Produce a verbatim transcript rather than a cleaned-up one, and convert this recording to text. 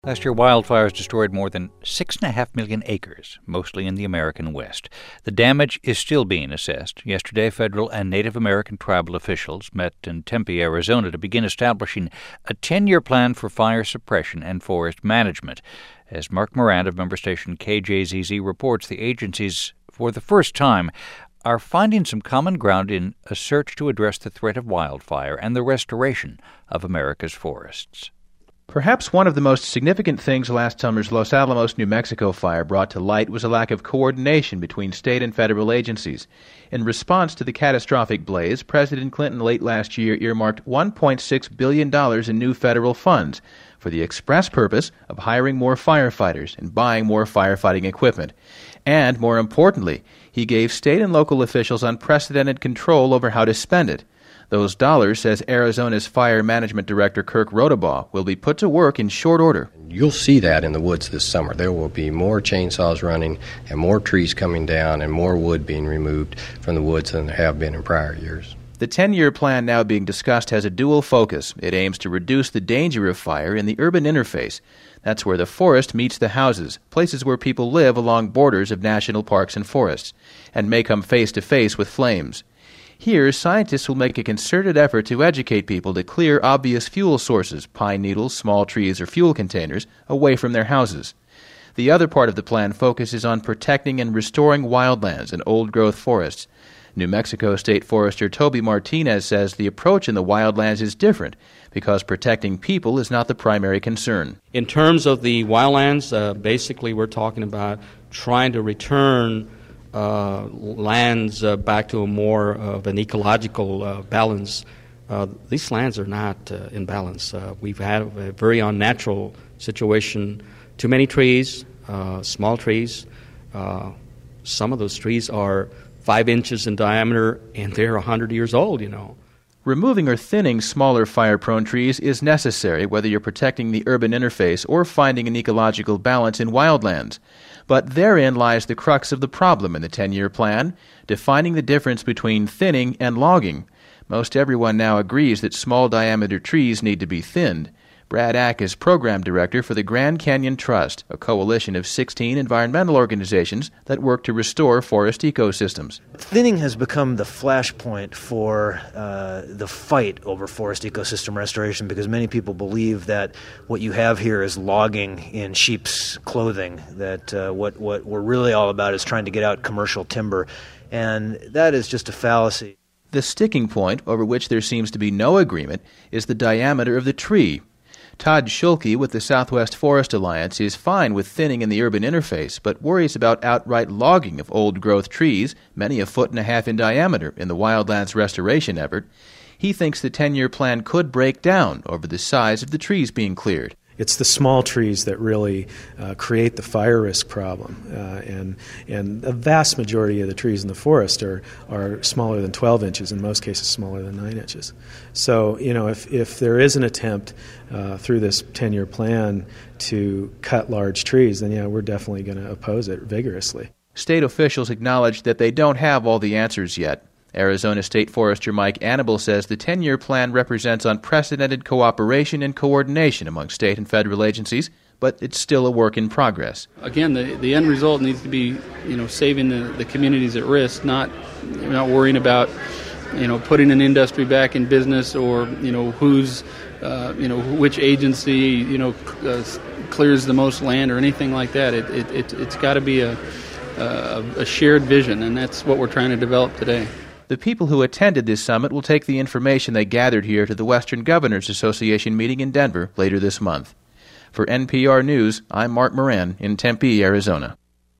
Last year, wildfires destroyed more than six point five million acres, mostly in the American West. The damage is still being assessed. Yesterday, federal and Native American tribal officials met in Tempe, Arizona, to begin establishing a ten-year plan for fire suppression and forest management. As Mark Moran of member station K J Z Z reports, the agencies, for the first time, are finding some common ground in a search to address the threat of wildfire and the restoration of America's forests. Perhaps one of the most significant things last summer's Los Alamos, New Mexico fire brought to light was a lack of coordination between state and federal agencies. In response to the catastrophic blaze, President Clinton late last year earmarked one point six billion dollars in new federal funds for the express purpose of hiring more firefighters and buying more firefighting equipment. And, more importantly, he gave state and local officials unprecedented control over how to spend it. Those dollars, says Arizona's Fire Management Director Kirk Rodabaugh, will be put to work in short order. You'll see that in the woods this summer. There will be more chainsaws running and more trees coming down and more wood being removed from the woods than there have been in prior years. The ten-year plan now being discussed has a dual focus. It aims to reduce the danger of fire in the urban interface. That's where the forest meets the houses, places where people live along borders of national parks and forests, and may come face-to-face with flames. Here, scientists will make a concerted effort to educate people to clear obvious fuel sources, pine needles, small trees, or fuel containers, away from their houses. The other part of the plan focuses on protecting and restoring wildlands and old-growth forests. New Mexico State Forester Toby Martinez says the approach in the wildlands is different because protecting people is not the primary concern. In terms of the wildlands, uh, basically we're talking about trying to return Uh, lands uh, back to a more of an ecological uh, balance. Uh, these lands are not uh, in balance. Uh, we've had a very unnatural situation. Too many trees, uh, small trees. Uh, some of those trees are five inches in diameter, and they're one hundred years old, you know. Removing or thinning smaller fire-prone trees is necessary whether you're protecting the urban interface or finding an ecological balance in wildlands. But therein lies the crux of the problem in the ten-year plan, defining the difference between thinning and logging. Most everyone now agrees that small-diameter trees need to be thinned. Brad Ack is program director for the Grand Canyon Trust, a coalition of sixteen environmental organizations that work to restore forest ecosystems. Thinning has become the flashpoint for uh, the fight over forest ecosystem restoration because many people believe that what you have here is logging in sheep's clothing, that uh, what, what we're really all about is trying to get out commercial timber, and that is just a fallacy. The sticking point, over which there seems to be no agreement, is the diameter of the tree. Todd Schulke with the Southwest Forest Alliance is fine with thinning in the urban interface, but worries about outright logging of old-growth trees, many a foot and a half in diameter, in the wildlands restoration effort. He thinks the ten-year plan could break down over the size of the trees being cleared. It's the small trees that really uh, create the fire risk problem, uh, and and the vast majority of the trees in the forest are, are smaller than twelve inches, in most cases smaller than nine inches. So, you know, if, if there is an attempt uh, through this ten-year plan to cut large trees, then, yeah, we're definitely going to oppose it vigorously. State officials acknowledge that they don't have all the answers yet. Arizona State Forester Mike Annable says the ten-year plan represents unprecedented cooperation and coordination among state and federal agencies, but it's still a work in progress. Again, the, the end result needs to be, you know, saving the, the communities at risk, not not worrying about, you know, putting an industry back in business or, you know, who's, uh, you know, which agency, you know, uh, clears the most land or anything like that. It, it, it, it's got to be a, a, a shared vision, and that's what we're trying to develop today. The people who attended this summit will take the information they gathered here to the Western Governors Association meeting in Denver later this month. For N P R News, I'm Mark Moran in Tempe, Arizona.